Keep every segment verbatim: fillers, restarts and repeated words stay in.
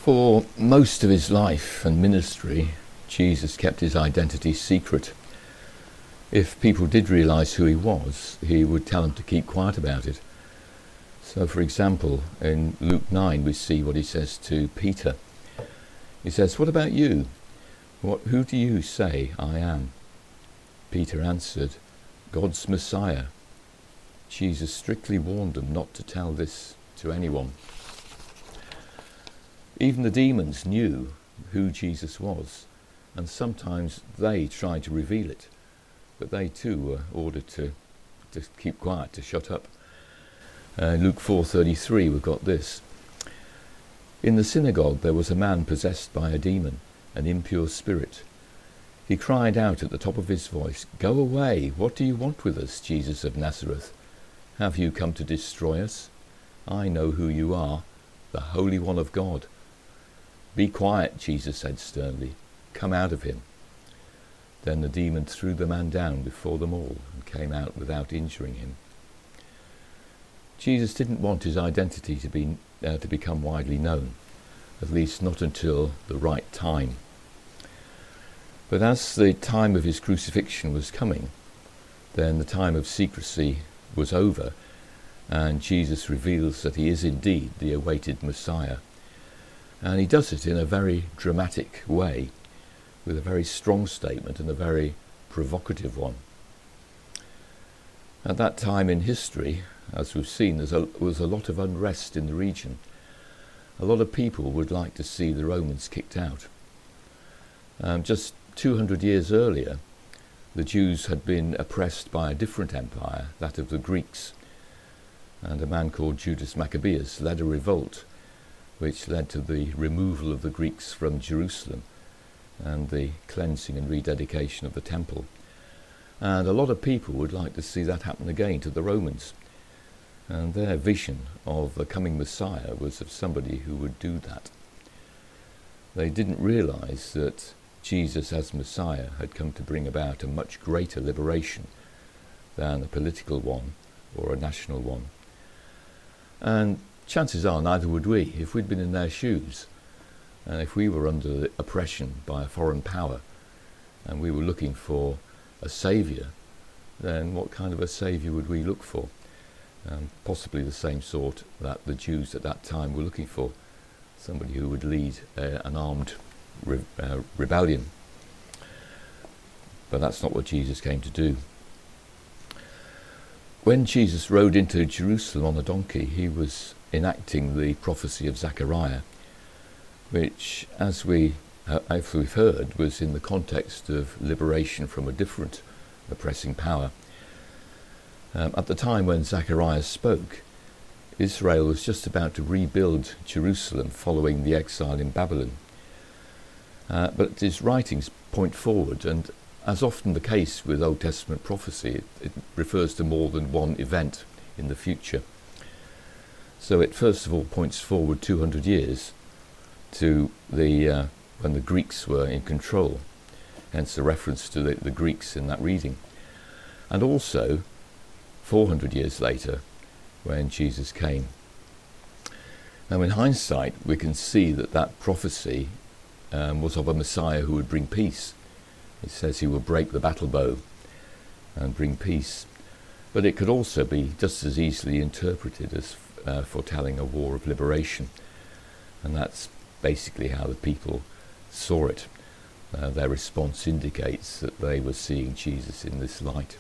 For most of his life and ministry, Jesus kept his identity secret. If people did realise who he was, he would tell them to keep quiet about it. So, for example, in Luke nine, we see what he says to Peter. He says, "What about you? What, who do you say I am?" Peter answered, "God's Messiah." Jesus strictly warned them not to tell this to anyone. Even the demons knew who Jesus was, and sometimes they tried to reveal it, but they too were ordered to, to keep quiet, to shut up. Uh, Luke four thirty-three, we've got this. "In the synagogue there was a man possessed by a demon, an impure spirit. He cried out at the top of his voice, 'Go away, what do you want with us, Jesus of Nazareth? Have you come to destroy us? I know who you are, the Holy One of God.' 'Be quiet,' Jesus said sternly. 'Come out of him.' Then the demon threw the man down before them all and came out without injuring him." Jesus didn't want his identity to be uh, to become widely known, at least not until the right time. But as the time of his crucifixion was coming, then the time of secrecy was over, and Jesus reveals that he is indeed the awaited Messiah. And he does it in a very dramatic way, with a very strong statement and a very provocative one. At that time in history, as we've seen, there was a lot of unrest in the region. A lot of people would like to see the Romans kicked out. Um, just two hundred years earlier, the Jews had been oppressed by a different empire, that of the Greeks, and a man called Judas Maccabeus led a revolt which led to the removal of the Greeks from Jerusalem and the cleansing and rededication of the temple. And a lot of people would like to see that happen again to the Romans. And their vision of the coming Messiah was of somebody who would do that. They didn't realise that Jesus as Messiah had come to bring about a much greater liberation than a political one or a national one. And chances are neither would we if we'd been in their shoes, and if we were under the oppression by a foreign power and we were looking for a saviour, then what kind of a saviour would we look for? Um, possibly the same sort that the Jews at that time were looking for, somebody who would lead uh, an armed re- uh, rebellion. But that's not what Jesus came to do. When Jesus rode into Jerusalem on a donkey, he was enacting the prophecy of Zechariah, which, as we, uh, as we've heard, was in the context of liberation from a different oppressing power. Um, at the time when Zechariah spoke, Israel was just about to rebuild Jerusalem following the exile in Babylon. Uh, but his writings point forward, and as often the case with Old Testament prophecy, it, it refers to more than one event in the future. So it first of all points forward two hundred years to the uh, when the Greeks were in control, hence the reference to the, the Greeks in that reading. And also four hundred years later, when Jesus came. Now, in hindsight, we can see that that prophecy um, was of a Messiah who would bring peace. It says he will break the battle bow and bring peace. But it could also be just as easily interpreted as uh, foretelling a war of liberation. And that's basically how the people saw it. Uh, their response indicates that they were seeing Jesus in this light.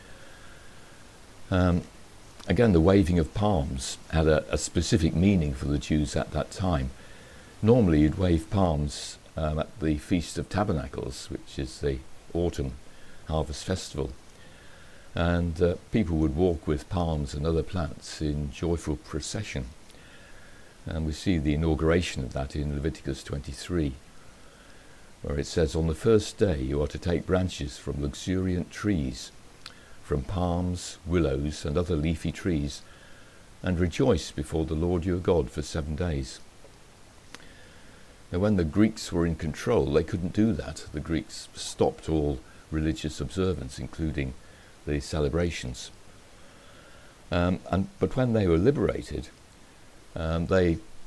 Um, again, the waving of palms had a, a specific meaning for the Jews at that time. Normally you'd wave palms um, at the Feast of Tabernacles, which is the autumn harvest festival. And uh, people would walk with palms and other plants in joyful procession. And we see the inauguration of that in Leviticus twenty-three, where it says, "On the first day you are to take branches from luxuriant trees, from palms, willows, and other leafy trees, and rejoice before the Lord your God for seven days." Now, when the Greeks were in control, they couldn't do that. The Greeks stopped all religious observance, including the celebrations. Um, and but when they were liberated, um, they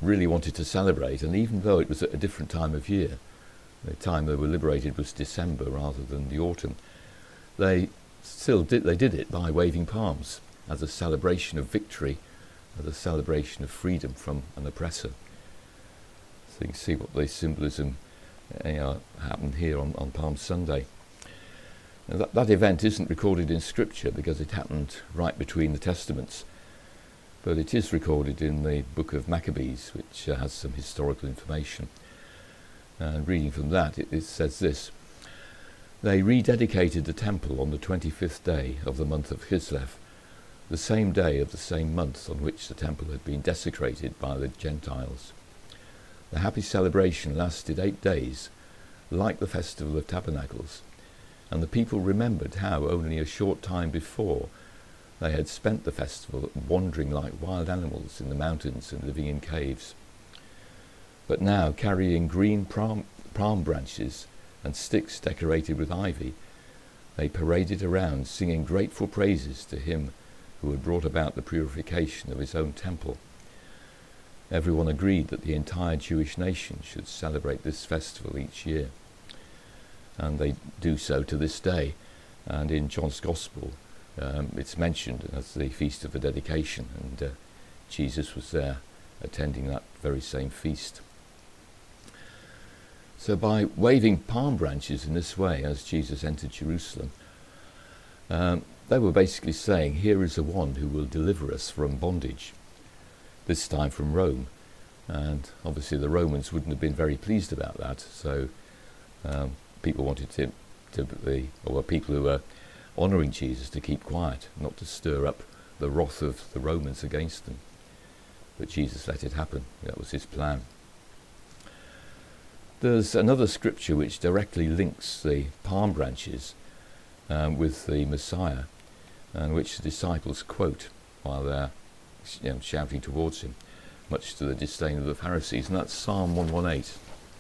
really wanted to celebrate, and even though it was at a different time of year, the time they were liberated was December rather than the autumn, they still did, they did it by waving palms as a celebration of victory, as a celebration of freedom from an oppressor. So you can see what the symbolism uh, happened here on, on Palm Sunday. Now that, that event isn't recorded in Scripture because it happened right between the Testaments, but it is recorded in the book of Maccabees, which uh, has some historical information. And reading from that, it, it says this: "They rededicated the temple on the twenty-fifth day of the month of Kislev, the same day of the same month on which the temple had been desecrated by the Gentiles. The happy celebration lasted eight days, like the Festival of Tabernacles, and the people remembered how only a short time before they had spent the festival wandering like wild animals in the mountains and living in caves. But now, carrying green palm, palm branches and sticks decorated with ivy, they paraded around singing grateful praises to him who had brought about the purification of his own temple. Everyone agreed that the entire Jewish nation should celebrate this festival each year. And they do so to this day. And in John's Gospel, um, it's mentioned as the Feast of the Dedication, and uh, Jesus was there attending that very same feast. So by waving palm branches in this way as Jesus entered Jerusalem, um, they were basically saying, here is the one who will deliver us from bondage, this time from Rome. And obviously the Romans wouldn't have been very pleased about that, so um, people wanted him to be, or people who were honouring Jesus, to keep quiet, not to stir up the wrath of the Romans against them. But Jesus let it happen. That was his plan. There's another scripture which directly links the palm branches um, with the Messiah, and which the disciples quote while they're you know, shouting towards him, much to the disdain of the Pharisees, and that's Psalm one eighteen.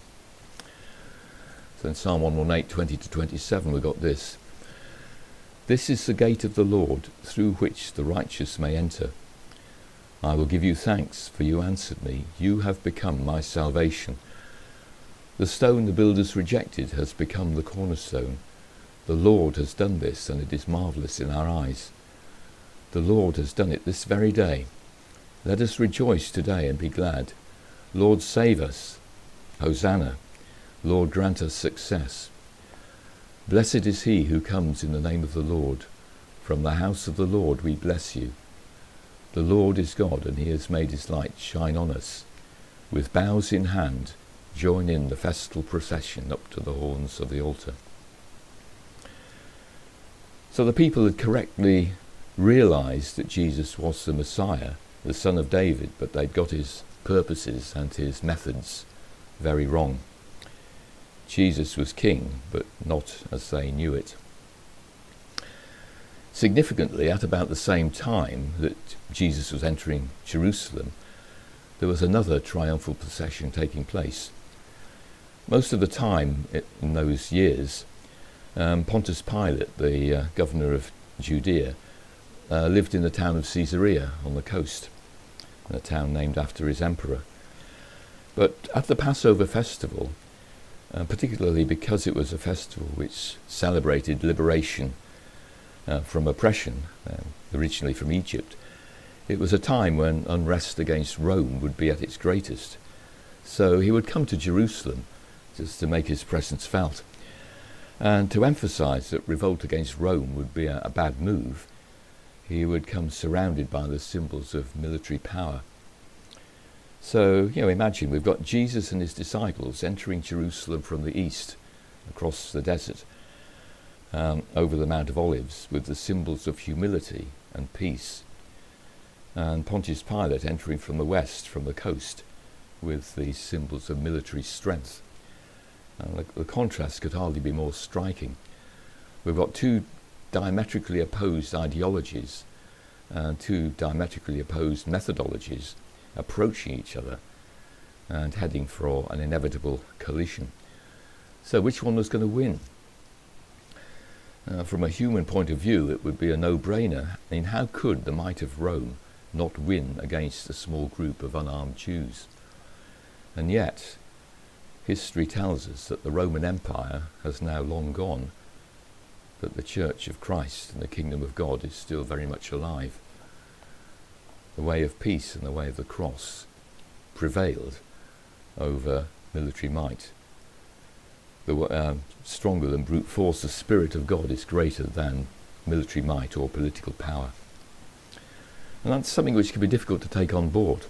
So in Psalm one eighteen, twenty to twenty-seven, we've got this: "This is the gate of the Lord, through which the righteous may enter. I will give you thanks, for you answered me. You have become my salvation. The stone the builders rejected has become the cornerstone. The Lord has done this, and it is marvellous in our eyes. The Lord has done it this very day. Let us rejoice today and be glad. Lord, save us. Hosanna. Lord, grant us success. Blessed is he who comes in the name of the Lord. From the house of the Lord we bless you. The Lord is God, and he has made his light shine on us. With boughs in hand, join in the festal procession up to the horns of the altar." So the people had correctly realised that Jesus was the Messiah, the son of David, but they'd got his purposes and his methods very wrong. Jesus was king, but not as they knew it. Significantly, at about the same time that Jesus was entering Jerusalem, there was another triumphal procession taking place. Most of the time in those years, um, Pontius Pilate, the uh, governor of Judea, uh, lived in the town of Caesarea on the coast, a town named after his emperor. But at the Passover festival, uh, particularly because it was a festival which celebrated liberation uh, from oppression, uh, originally from Egypt, it was a time when unrest against Rome would be at its greatest. So he would come to Jerusalem just to make his presence felt. And to emphasize that revolt against Rome would be a, a bad move, he would come surrounded by the symbols of military power. So, you know, imagine we've got Jesus and his disciples entering Jerusalem from the east, across the desert, um, over the Mount of Olives, with the symbols of humility and peace. And Pontius Pilate entering from the west, from the coast, with these symbols of military strength. And the, the contrast could hardly be more striking. We've got two diametrically opposed ideologies and two diametrically opposed methodologies approaching each other and heading for an inevitable collision. So which one was going to win? Uh, from a human point of view, it would be a no-brainer. I mean, how could the might of Rome not win against a small group of unarmed Jews? And yet, history tells us that the Roman Empire has now long gone, but the Church of Christ and the Kingdom of God is still very much alive. The way of peace and the way of the cross prevailed over military might. The uh, stronger than brute force, the Spirit of God is greater than military might or political power. And that's something which can be difficult to take on board.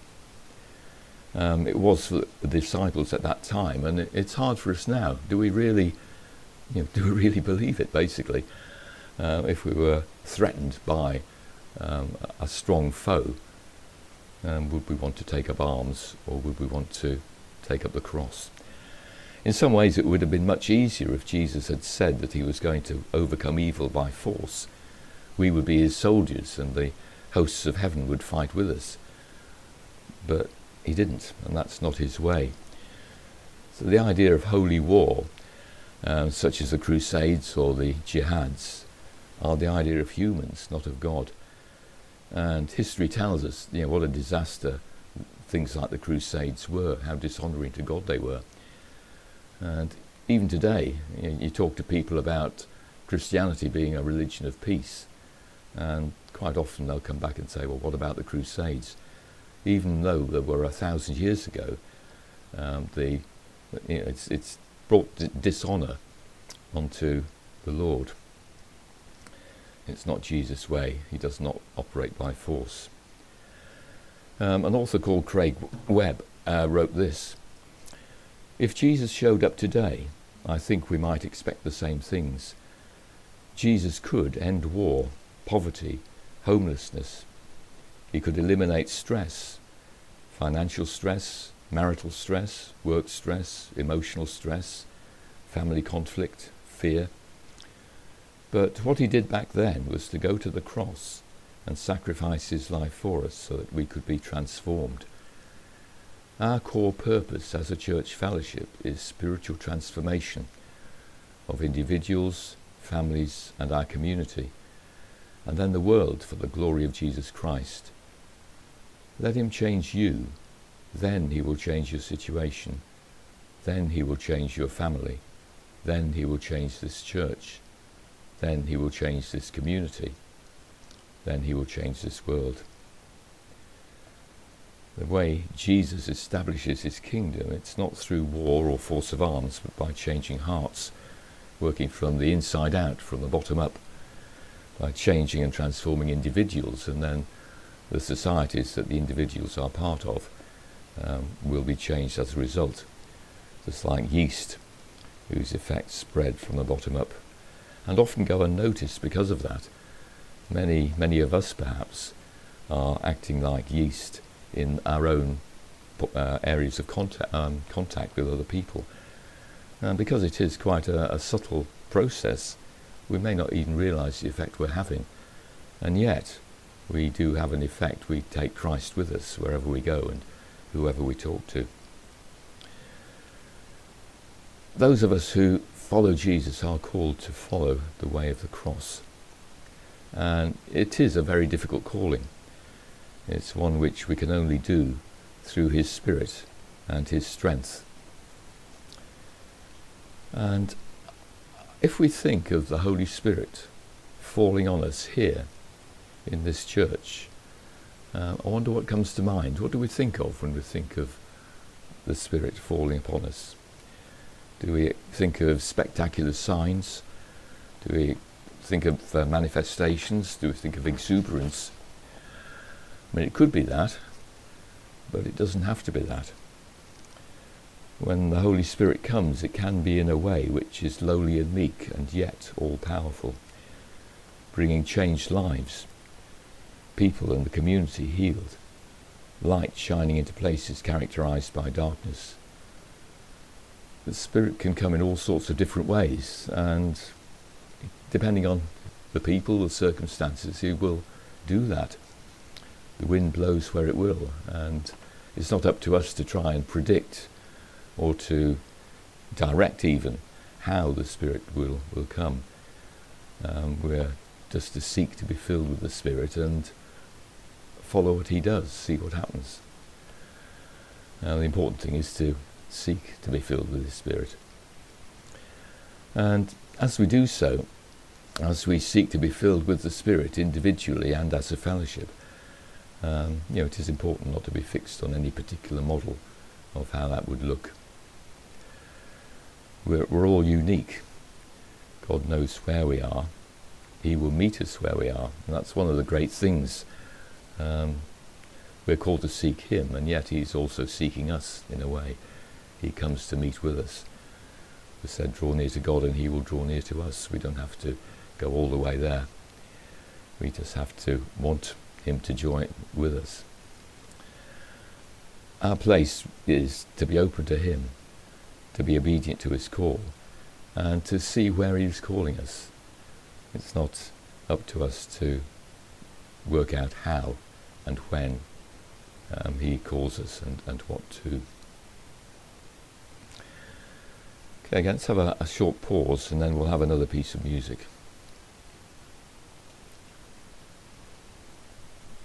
Um, it was for the disciples at that time, and it, it's hard for us now. Do we really, you know, do we really believe it? Basically, uh, if we were threatened by um, a strong foe, um, would we want to take up arms, or would we want to take up the cross? In some ways, it would have been much easier if Jesus had said that he was going to overcome evil by force. We would be his soldiers, and the hosts of heaven would fight with us. But he didn't, and that's not his way. So the idea of holy war, um, such as the Crusades or the Jihads, are the idea of humans, not of God. And history tells us, you know, what a disaster things like the Crusades were, how dishonouring to God they were. And even today, you know, you talk to people about Christianity being a religion of peace, and quite often they'll come back and say, well, what about the Crusades? Even though they were a thousand years ago, um, the you know, it's it's brought d- dishonour onto the Lord. It's not Jesus' way. He does not operate by force. Um, an author called Craig Webb uh, wrote this: if Jesus showed up today, I think we might expect the same things. Jesus could end war, poverty, homelessness. He could eliminate stress, financial stress, marital stress, work stress, emotional stress, family conflict, fear. But what he did back then was to go to the cross and sacrifice his life for us so that we could be transformed. Our core purpose as a church fellowship is spiritual transformation of individuals, families, and our community, and then the world for the glory of Jesus Christ. Let him change you, then he will change your situation, then he will change your family, then he will change this church, then he will change this community, then he will change this world. The way Jesus establishes his kingdom, it's not through war or force of arms, but by changing hearts, working from the inside out, from the bottom up, by changing and transforming individuals, and then the societies that the individuals are part of um, will be changed as a result. Just like yeast, whose effects spread from the bottom up, and often go unnoticed because of that. Many, many of us perhaps are acting like yeast in our own uh, areas of contact, um, contact with other people. And because it is quite a, a subtle process, we may not even realise the effect we're having. And yet, we do have an effect. We take Christ with us wherever we go and whoever we talk to. Those of us who follow Jesus are called to follow the way of the cross. And it is a very difficult calling. It's one which we can only do through his Spirit and his strength. And if we think of the Holy Spirit falling on us here in this church, uh, I wonder what comes to mind. What do we think of when we think of the Spirit falling upon us? Do we think of spectacular signs? Do we think of uh, manifestations? Do we think of exuberance? I mean, it could be that, but it doesn't have to be that. When the Holy Spirit comes, it can be in a way which is lowly and meek and yet all-powerful, bringing changed lives, people and the community healed, light shining into places characterized by darkness. The Spirit can come in all sorts of different ways, and depending on the people, the circumstances, he will do that. The wind blows where it will, and it's not up to us to try and predict or to direct even how the Spirit will, will come. Um, we're just to seek to be filled with the Spirit and follow what he does, see what happens. Now, the important thing is to seek to be filled with His Spirit. And as we do so, as we seek to be filled with the Spirit individually and as a fellowship, um, you know, it is important not to be fixed on any particular model of how that would look. We're, we're all unique. God knows where we are. He will meet us where we are. And that's one of the great things. Um, we're called to seek Him, and yet He's also seeking us in a way. He comes to meet with us. We said, draw near to God and He will draw near to us. We don't have to go all the way there. We just have to want Him to join with us. Our place is to be open to Him, to be obedient to His call, and to see where He is calling us. It's not up to us to work out how and when um, He calls us and, and what to. Okay, let's have a, a short pause and then we'll have another piece of music.